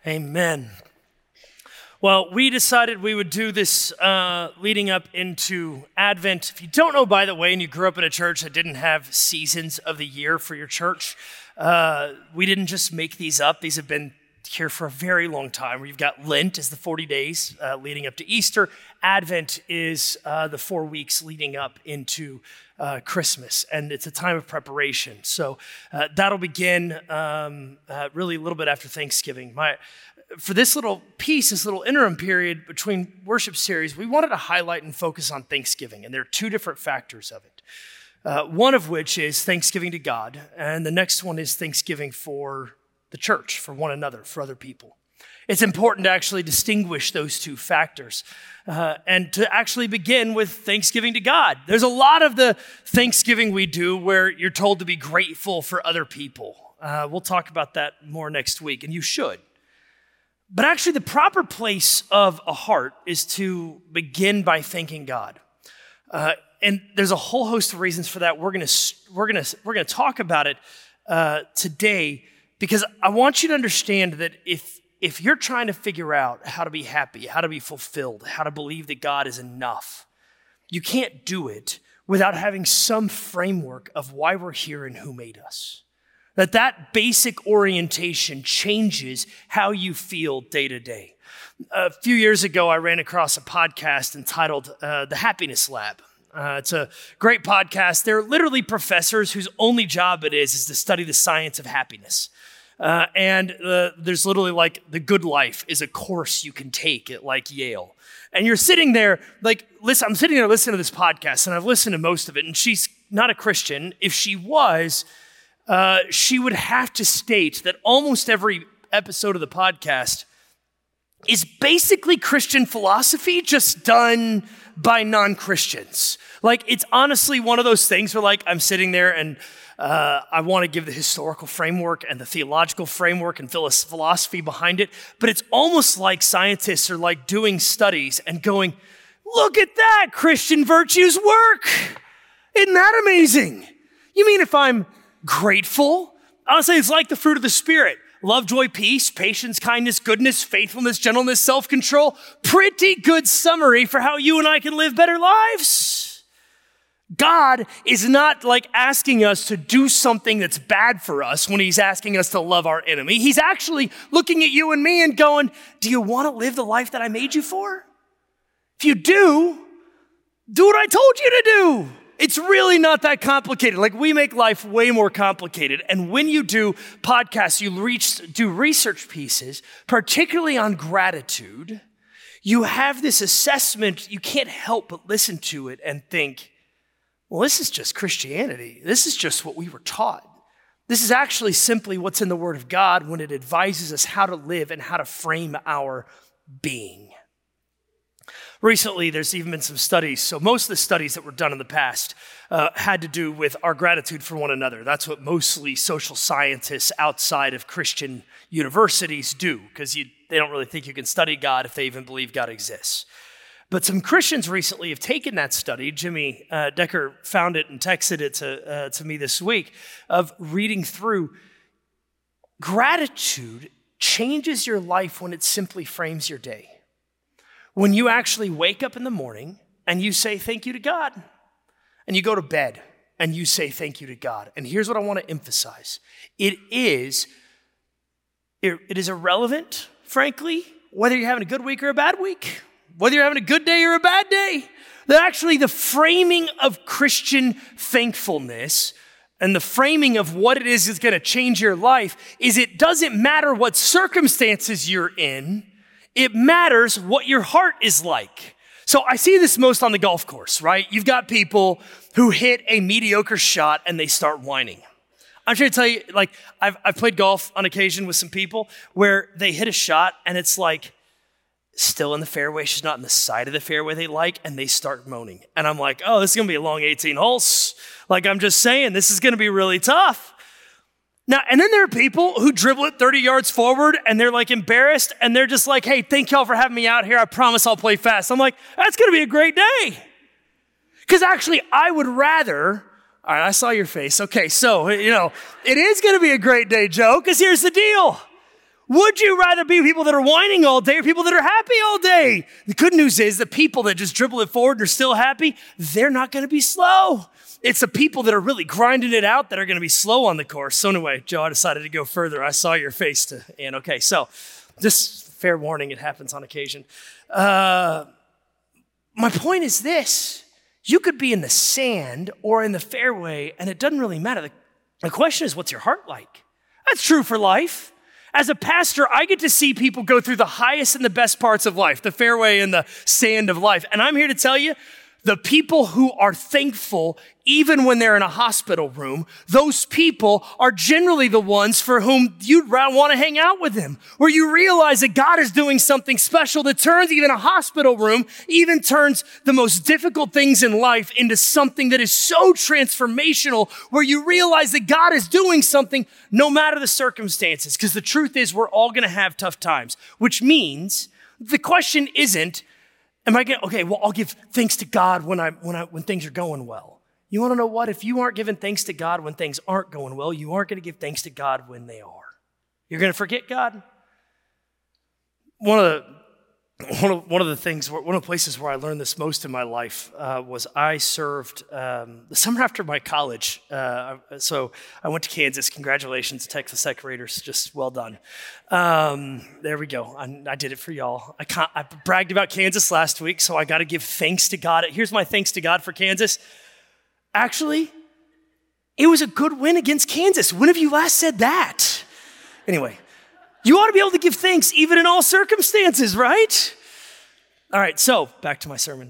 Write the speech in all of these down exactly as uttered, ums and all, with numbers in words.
Amen. Well, we decided we would do this uh, leading up into Advent. If you don't know, by the way, and you grew up in a church that didn't have seasons of the year for your church, uh, we didn't just make these up. These have been here for a very long time. We've got Lent is the forty days uh, leading up to Easter. Advent is uh, the four weeks leading up into uh, Christmas, and it's a time of preparation. So uh, that'll begin um, uh, really a little bit after Thanksgiving. My, for this little piece, this little interim period between worship series, we wanted to highlight and focus on Thanksgiving, and there are two different factors of it. Uh, one of which is Thanksgiving to God, and the next one is Thanksgiving for the church, for one another, for other people. It's important to actually distinguish those two factors uh, and to actually begin with Thanksgiving to God. There's a lot of the Thanksgiving we do where you're told to be grateful for other people. Uh, we'll talk about that more next week, and you should. But actually, the proper place of a heart is to begin by thanking God. Uh, and there's a whole host of reasons for that. We're gonna we're gonna we're gonna talk about it uh, today. Because I want you to understand that if if you're trying to figure out how to be happy, how to be fulfilled, how to believe that God is enough, you can't do it without having some framework of why we're here and who made us. That that basic orientation changes how you feel day to day. A few years ago, I ran across a podcast entitled uh, The Happiness Lab. Uh, it's a great podcast. They're literally professors whose only job it is is to study the science of happiness. Uh, and uh, there's literally like The Good Life is a course you can take at like Yale. And you're sitting there like, listen, I'm sitting there listening to this podcast, and I've listened to most of it, and she's not a Christian. If she was, uh, she would have to state that almost every episode of the podcast is basically Christian philosophy just done by non-Christians. Like, it's honestly one of those things where like I'm sitting there and uh, I want to give the historical framework and the theological framework and philosophy behind it, but it's almost like scientists are like doing studies and going, look at that, Christian virtues work. Isn't that amazing? You mean if I'm grateful? Honestly, it's like the fruit of the Spirit. Love, joy, peace, patience, kindness, goodness, faithfulness, gentleness, self-control. Pretty good summary for how you and I can live better lives. God is not like asking us to do something that's bad for us when he's asking us to love our enemy. He's actually looking at you and me and going, do you want to live the life that I made you for? If you do, do what I told you to do. It's really not that complicated. Like, we make life way more complicated. And when you do podcasts, you reach, do research pieces, particularly on gratitude, you have this assessment. You can't help but listen to it and think, well, this is just Christianity. This is just what we were taught. This is actually simply what's in the Word of God when it advises us how to live and how to frame our being. Recently, there's even been some studies. So most of the studies that were done in the past uh, had to do with our gratitude for one another. That's what mostly social scientists outside of Christian universities do, because they don't really think you can study God if they even believe God exists. But some Christians recently have taken that study. Jimmy uh, Decker found it and texted it to, uh, to me this week, of reading through. Gratitude changes your life when it simply frames your day. When you actually wake up in the morning and you say thank you to God, and you go to bed and you say thank you to God. And here's what I want to emphasize. It is, it, it is irrelevant, frankly, whether you're having a good week or a bad week, whether you're having a good day or a bad day. That actually the framing of Christian thankfulness and the framing of what it is that's going to change your life is it doesn't matter what circumstances you're in. It matters what your heart is like. So I see this most on the golf course, right? You've got people who hit a mediocre shot and they start whining. I'm trying to tell you, like, I've, I've played golf on occasion with some people where they hit a shot and it's like, still in the fairway, she's not in the side of the fairway they like, and they start moaning. And I'm like, oh, this is going to be a long eighteen holes. Like, I'm just saying, this is going to be really tough. Now, and then there are people who dribble it thirty yards forward, and they're like embarrassed, and they're just like, hey, thank y'all for having me out here. I promise I'll play fast. I'm like, that's going to be a great day. Because actually, I would rather, all right, I saw your face. Okay, so, you know, it is going to be a great day, Joe, because here's the deal. Would you rather be people that are whining all day or people that are happy all day? The good news is the people that just dribble it forward and are still happy, they're not going to be slow. It's the people that are really grinding it out that are going to be slow on the course. So anyway, Joe, I decided to go further. I saw your face to, and okay, so just fair warning, it happens on occasion. Uh, my point is this. You could be in the sand or in the fairway, and it doesn't really matter. The, the question is, what's your heart like? That's true for life. As a pastor, I get to see people go through the highest and the best parts of life, the fairway and the sand of life. And I'm here to tell you, the people who are thankful, even when they're in a hospital room, those people are generally the ones for whom you'd want to hang out with them, where you realize that God is doing something special that turns even a hospital room, even turns the most difficult things in life into something that is so transformational, where you realize that God is doing something no matter the circumstances. Because the truth is, we're all going to have tough times, which means the question isn't, am I going to, okay, well, I'll give thanks to God when I when I when things are going well. You want to know what? If you aren't giving thanks to God when things aren't going well, you aren't going to give thanks to God when they are. You're going to forget God. One of the one of one of the things, one of the places where I learned this most in my life uh, was I served um, the summer after my college. Uh, so I went to Kansas. Congratulations, Texas Tech Raiders. Just well done. Um, there we go. I, I did it for y'all. I, can't, I bragged about Kansas last week, so I got to give thanks to God. Here's my thanks to God for Kansas. Actually, it was a good win against Kansas. When have you last said that? Anyway. You ought to be able to give thanks even in all circumstances, right? All right, so back to my sermon.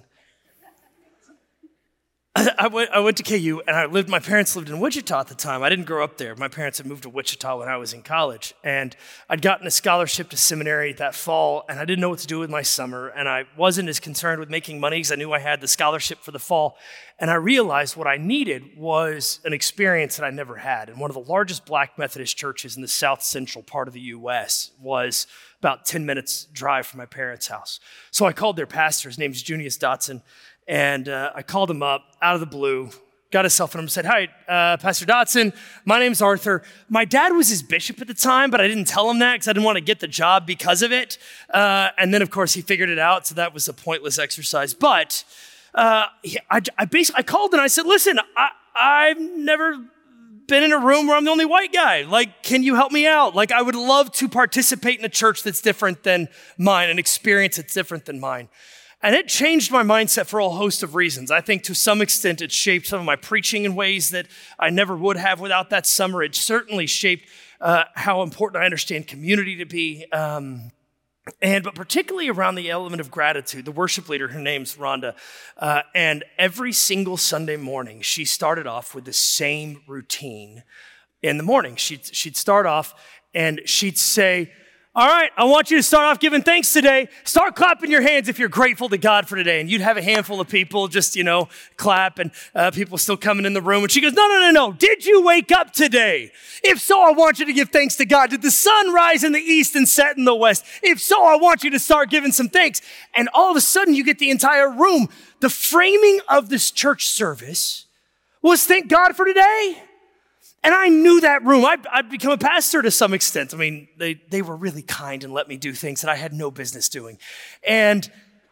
I, I, went, I went to K U, and I lived. My parents lived in Wichita at the time. I didn't grow up there. My parents had moved to Wichita when I was in college, and I'd gotten a scholarship to seminary that fall, and I didn't know what to do with my summer, and I wasn't as concerned with making money because I knew I had the scholarship for the fall, and I realized what I needed was an experience that I never had, and one of the largest Black Methodist churches in the south central part of the U S was about ten minutes drive from my parents' house. So I called their pastor. His name's Junius Dotson. And uh, I called him up out of the blue, got his cell phone number, said, hi, uh, Pastor Dotson, my name's Arthur. My dad was his bishop at the time, but I didn't tell him that because I didn't want to get the job because of it. Uh, and then, of course, he figured it out, so that was a pointless exercise. But uh, I, I basically I called and I said, listen, I, I've never been in a room where I'm the only white guy. Like, can you help me out? Like, I would love to participate in a church that's different than mine, an experience that's different than mine. And it changed my mindset for a whole host of reasons. I think to some extent it shaped some of my preaching in ways that I never would have without that summer. It certainly shaped uh, how important I understand community to be. Um, and but particularly around the element of gratitude. The worship leader, her name's Rhonda, uh, and every single Sunday morning, she started off with the same routine in the morning. She'd, she'd start off and she'd say, all right, I want you to start off giving thanks today. Start clapping your hands if you're grateful to God for today. And you'd have a handful of people just, you know, clap, and uh, people still coming in the room. And she goes, no, no, no, no. Did you wake up today? If so, I want you to give thanks to God. Did the sun rise in the east and set in the west? If so, I want you to start giving some thanks. And all of a sudden, you get the entire room. The framing of this church service was thank God for today. And I knew that room. I'd, I'd become a pastor to some extent. I mean, they, they were really kind and let me do things that I had no business doing. And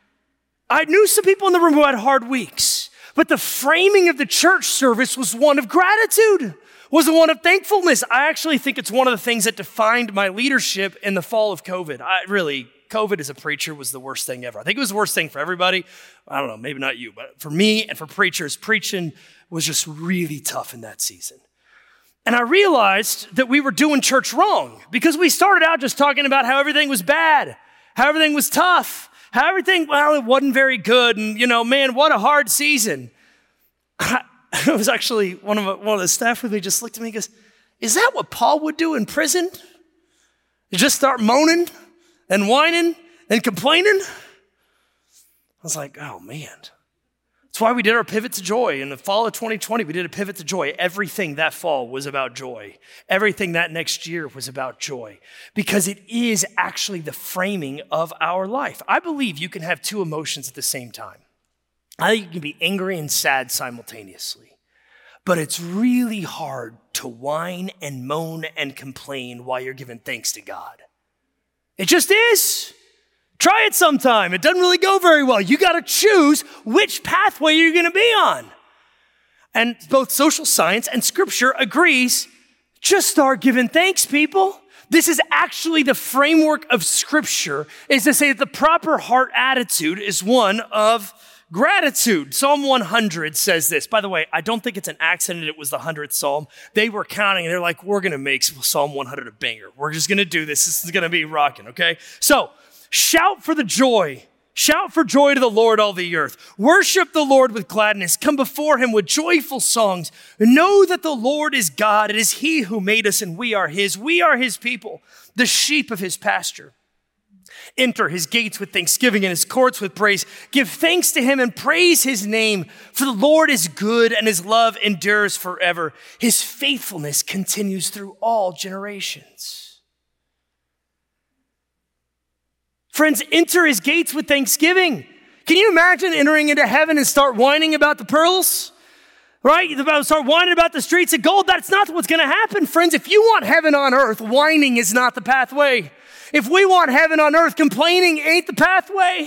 I knew some people in the room who had hard weeks. But the framing of the church service was one of gratitude, was one of thankfulness. I actually think it's one of the things that defined my leadership in the fall of COVID. I really, COVID as a preacher was the worst thing ever. I think it was the worst thing for everybody. I don't know, maybe not you, but for me and for preachers, preaching was just really tough in that season. And I realized that we were doing church wrong because we started out just talking about how everything was bad, how everything was tough, how everything, well, it wasn't very good. And, you know, man, what a hard season. I, it was actually one of, one of the staff with me just looked at me and goes, is that what Paul would do in prison? You just start moaning and whining and complaining? I was like, oh, man. That's why we did our pivot to joy. In the fall of twenty twenty, we did a pivot to joy. Everything that fall was about joy. Everything that next year was about joy because it is actually the framing of our life. I believe you can have two emotions at the same time. I think you can be angry and sad simultaneously, but it's really hard to whine and moan and complain while you're giving thanks to God. It just is. Try it sometime. It doesn't really go very well. You got to choose which pathway you're going to be on. And both social science and scripture agrees, just start giving thanks, people. This is actually the framework of scripture, is to say that the proper heart attitude is one of gratitude. Psalm one hundred says this. By the way, I don't think it's an accident it was the hundredth Psalm. They were counting and they're like, we're going to make Psalm one hundred a banger. We're just going to do this. This is going to be rocking, okay? So, shout for the joy. Shout for joy to the Lord, all the earth. Worship the Lord with gladness. Come before him with joyful songs. Know that the Lord is God. It is he who made us and we are his. We are his people, the sheep of his pasture. Enter his gates with thanksgiving and his courts with praise. Give thanks to him and praise his name. For the Lord is good and his love endures forever. His faithfulness continues through all generations. Friends, enter his gates with thanksgiving. Can you imagine entering into heaven and start whining about the pearls? Right? You start whining about the streets of gold. That's not what's going to happen, friends. If you want heaven on earth, whining is not the pathway. If we want heaven on earth, complaining ain't the pathway.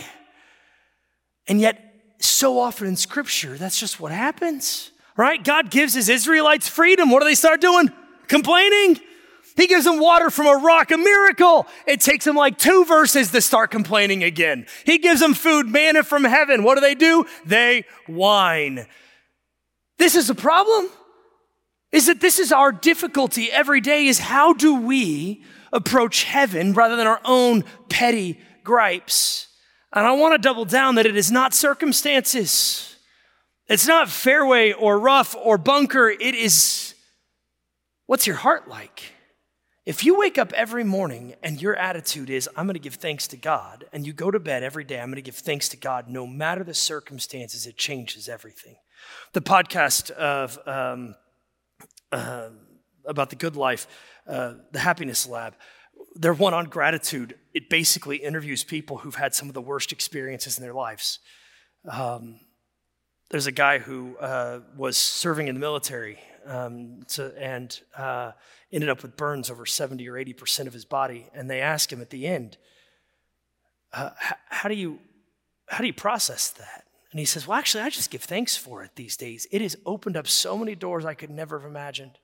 And yet, so often in scripture, that's just what happens. Right? God gives his Israelites freedom. What do they start doing? Complaining. He gives them water from a rock, a miracle. It takes them like two verses to start complaining again. He gives them food, manna from heaven. What do they do? They whine. This is a problem, is that this is our difficulty every day, is how do we approach heaven rather than our own petty gripes? And I want to double down that it is not circumstances. It's not fairway or rough or bunker. It is, what's your heart like? If you wake up every morning and your attitude is, I'm going to give thanks to God, and you go to bed every day, I'm going to give thanks to God, no matter the circumstances, it changes everything. The podcast of um, uh, about the good life, uh, the Happiness Lab, their one on gratitude, it basically interviews people who've had some of the worst experiences in their lives. Um, there's a guy who uh, was serving in the military um, to, and uh, ended up with burns over seventy or eighty percent of his body. And they asked him at the end, uh, how, how do you how do you process that? And he says, well, actually, I just give thanks for it these days. It has opened up so many doors I could never have imagined.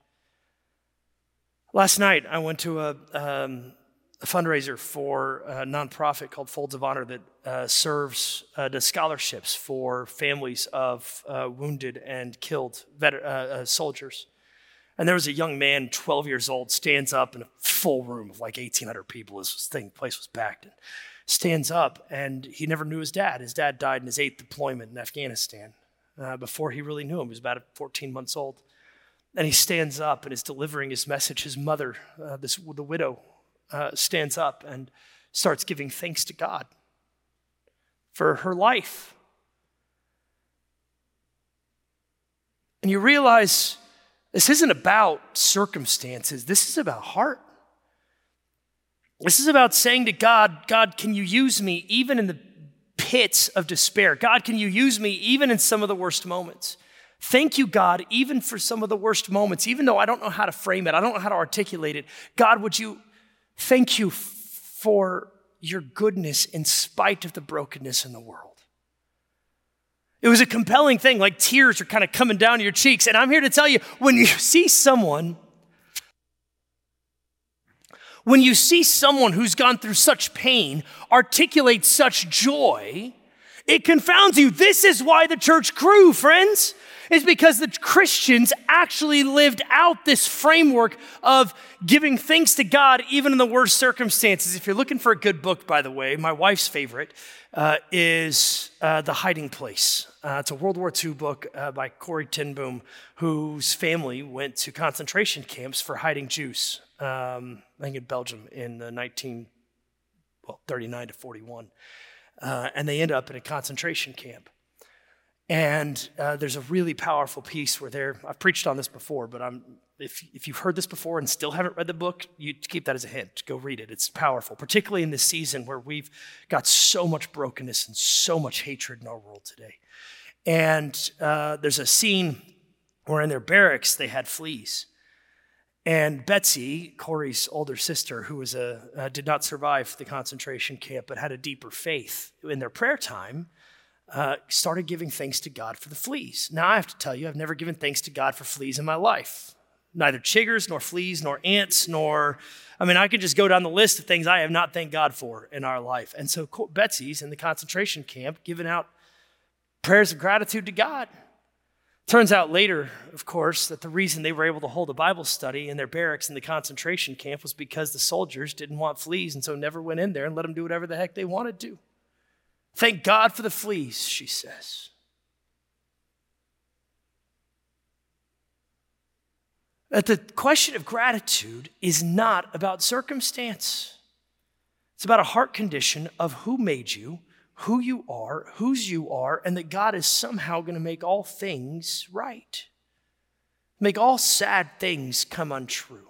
Last night, I went to a, um, a fundraiser for a nonprofit called Folds of Honor that uh, serves, uh, does scholarships for families of uh, wounded and killed vet- uh, uh, soldiers. And there was a young man, twelve years old, stands up in a full room of like eighteen hundred people. This thing, place was packed. And stands up, and he never knew his dad. His dad died in his eighth deployment in Afghanistan. Uh, before he really knew him, he was about fourteen months old. And he stands up and is delivering his message. His mother, uh, this the widow, uh, stands up and starts giving thanks to God for her life. And you realize this isn't about circumstances. This is about heart. This is about saying to God, God, can you use me even in the pits of despair? God, can you use me even in some of the worst moments? Thank you, God, even for some of the worst moments, even though I don't know how to frame it, I don't know how to articulate it. God, would you thank you for your goodness in spite of the brokenness in the world? It was a compelling thing, like tears are kind of coming down your cheeks. And I'm here to tell you, when you see someone, when you see someone who's gone through such pain articulate such joy, it confounds you. This is why the church grew, friends. Is because the Christians actually lived out this framework of giving thanks to God even in the worst circumstances. If you're looking for a good book, by the way, my wife's favorite uh, is uh, The Hiding Place. Uh, it's a World War Two book uh, by Corrie ten Boom, whose family went to concentration camps for hiding Jews, um, I think in Belgium in the nineteen thirty-nine to forty-one. Uh, and they end up in a concentration camp. And uh, there's a really powerful piece where they're, I've preached on this before, but I'm, if, if you've heard this before and still haven't read the book, you keep that as a hint. Go read it. It's powerful, particularly in this season where we've got so much brokenness and so much hatred in our world today. And uh, there's a scene where in their barracks they had fleas. And Betsy, Corey's older sister, who was a uh, did not survive the concentration camp but had a deeper faith in their prayer time, uh, started giving thanks to God for the fleas. Now, I have to tell you, I've never given thanks to God for fleas in my life. Neither chiggers, nor fleas, nor ants, nor, I mean, I could just go down the list of things I have not thanked God for in our life. And so Betsy's in the concentration camp giving out prayers of gratitude to God. Turns out later, of course, that the reason they were able to hold a Bible study in their barracks in the concentration camp was because the soldiers didn't want fleas and so never went in there and let them do whatever the heck they wanted to. Thank God for the fleas, she says. That the question of gratitude is not about circumstance. It's about a heart condition of who made you, who you are, whose you are, and that God is somehow going to make all things right. Make all sad things come untrue.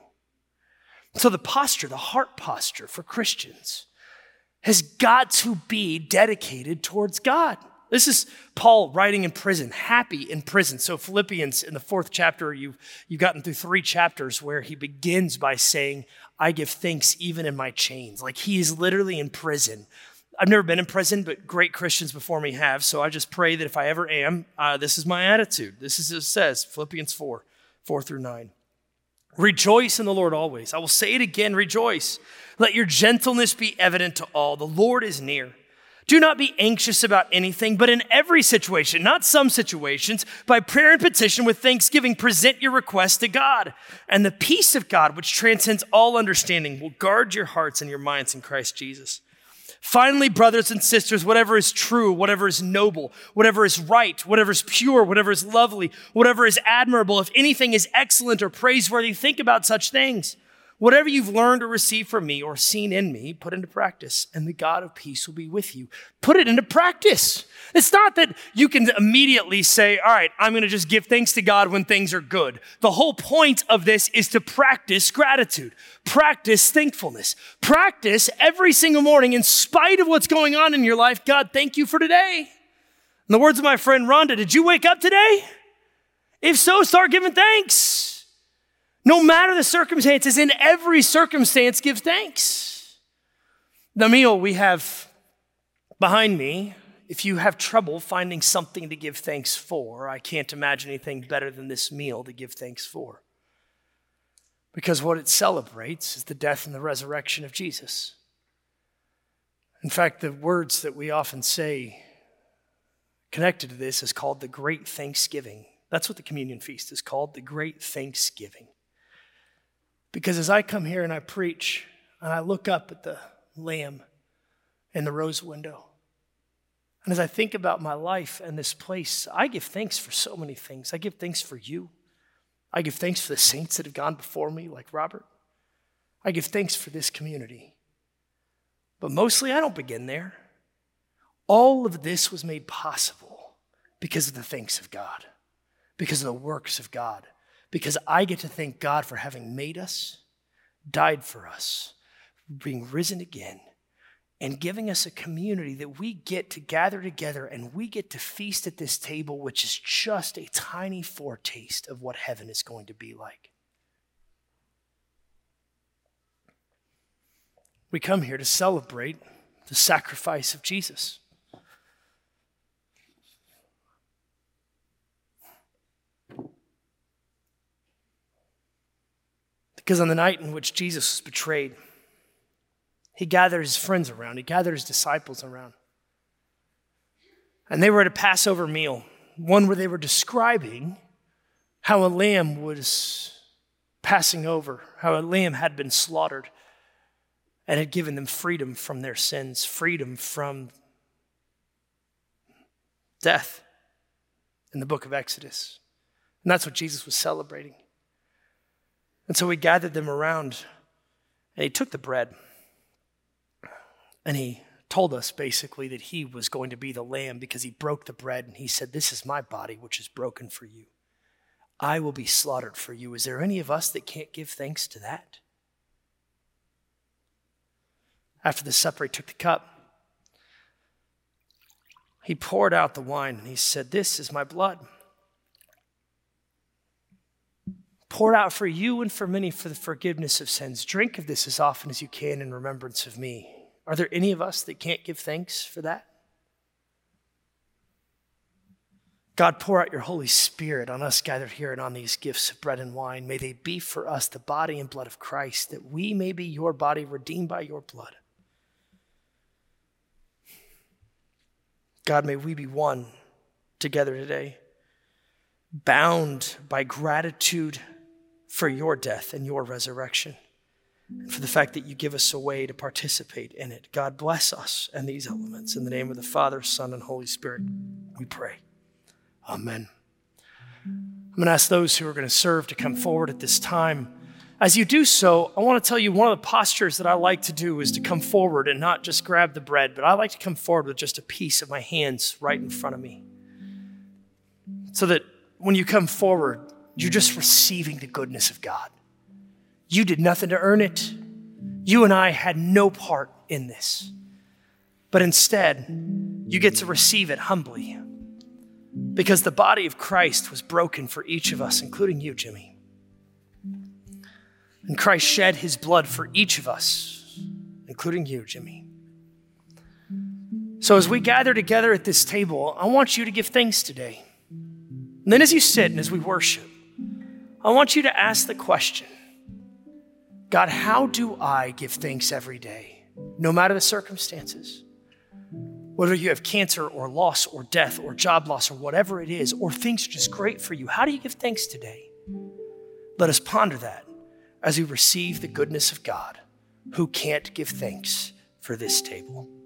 So the posture, the heart posture for Christians has got to be dedicated towards God. This is Paul writing in prison, happy in prison. So Philippians in the fourth chapter, you've, you've gotten through three chapters where he begins by saying, I give thanks even in my chains. Like he is literally in prison. I've never been in prison, but great Christians before me have. So I just pray that if I ever am, uh, this is my attitude. This is what it says, Philippians four, four through nine. Rejoice in the Lord always. I will say it again, rejoice. Let your gentleness be evident to all. The Lord is near. Do not be anxious about anything, but in every situation, not some situations, by prayer and petition with thanksgiving, present your requests to God. And the peace of God, which transcends all understanding, will guard your hearts and your minds in Christ Jesus. Finally, brothers and sisters, whatever is true, whatever is noble, whatever is right, whatever is pure, whatever is lovely, whatever is admirable, if anything is excellent or praiseworthy, think about such things. Whatever you've learned or received from me or seen in me, put into practice, and the God of peace will be with you. Put it into practice. It's not that you can immediately say, all right, I'm going to just give thanks to God when things are good. The whole point of this is to practice gratitude, practice thankfulness, practice every single morning in spite of what's going on in your life. God, thank you for today. In the words of my friend Rhonda, did you wake up today? If so, start giving thanks. No matter the circumstances, in every circumstance, give thanks. The meal we have behind me, if you have trouble finding something to give thanks for, I can't imagine anything better than this meal to give thanks for. Because what it celebrates is the death and the resurrection of Jesus. In fact, the words that we often say connected to this is called the Great Thanksgiving. That's what the communion feast is called, the Great Thanksgiving. Because as I come here and I preach, and I look up at the lamb in the rose window, and as I think about my life and this place, I give thanks for so many things. I give thanks for you. I give thanks for the saints that have gone before me, like Robert. I give thanks for this community. But mostly, I don't begin there. All of this was made possible because of the thanks of God, because of the works of God. Because I get to thank God for having made us, died for us, being risen again, and giving us a community that we get to gather together and we get to feast at this table, which is just a tiny foretaste of what heaven is going to be like. We come here to celebrate the sacrifice of Jesus. Because on the night in which Jesus was betrayed, he gathered his friends around. He gathered his disciples around. And they were at a Passover meal, one where they were describing how a lamb was passing over, how a lamb had been slaughtered and had given them freedom from their sins, freedom from death in the book of Exodus. And that's what Jesus was celebrating. And so we gathered them around, and he took the bread, and he told us basically that he was going to be the lamb because he broke the bread, and he said, this is my body, which is broken for you. I will be slaughtered for you. Is there any of us that can't give thanks to that? After the supper, he took the cup. He poured out the wine, and he said, this is my blood, poured out for you and for many for the forgiveness of sins. Drink of this as often as you can in remembrance of me. Are there any of us that can't give thanks for that? God, pour out your Holy Spirit on us gathered here and on these gifts of bread and wine. May they be for us the body and blood of Christ, that we may be your body redeemed by your blood. God, may we be one together today, bound by gratitude for your death and your resurrection, and for the fact that you give us a way to participate in it. God, bless us and these elements. In the name of the Father, Son, and Holy Spirit, we pray. Amen. I'm going to ask those who are going to serve to come forward at this time. As you do so, I want to tell you one of the postures that I like to do is to come forward and not just grab the bread, but I like to come forward with just a piece of my hands right in front of me. So that when you come forward, you're just receiving the goodness of God. You did nothing to earn it. You and I had no part in this. But instead, you get to receive it humbly. Because the body of Christ was broken for each of us, including you, Jimmy. And Christ shed his blood for each of us, including you, Jimmy. So as we gather together at this table, I want you to give thanks today. And then as you sit and as we worship, I want you to ask the question, God, how do I give thanks every day, no matter the circumstances? Whether you have cancer or loss or death or job loss or whatever it is, or things are just great for you, how do you give thanks today? Let us ponder that as we receive the goodness of God, who can't give thanks for this table.